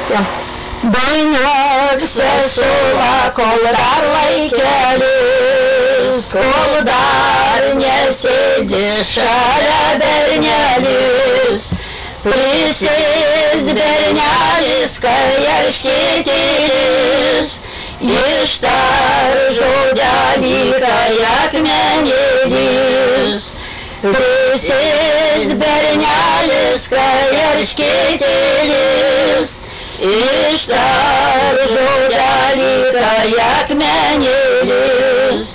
Jo. Dainuok sesuo, kol dar laikelis, kol dar nesėdi šalia bernelis. Prisės bernelis, kai erškėtėlis, ištar žodelį, kai akmenėlis. Prisės bernelis, kai erškėtėlis, ištar žodelį, kai akmenėlis.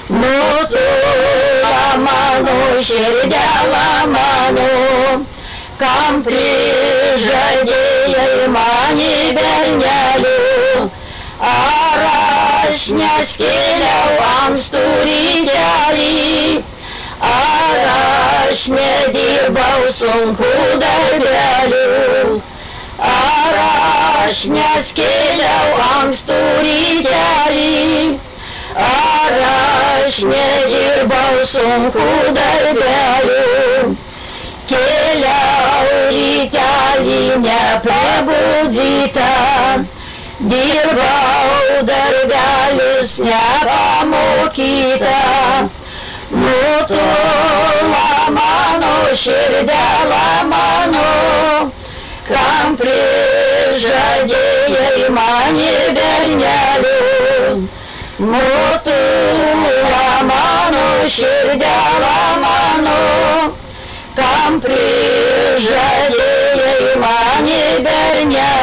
Nutula mano širdela mano, kam prižadėjai mani berneliu. Ar aš neskėliau ankstų rytelį, ar aš nedirbau sunku darbeliu. Ar aš neskėliau ankstų rytelį, ar aš nedirbau sunku darbeliu. Kėliau rytelį nepabudzyta, dirbau darbelis nepamokyta. Nutula mano širdela mano, kam prižadėjai mani berneliu. Nutula mano širdela mano, kam prižadėjai mani berneliu.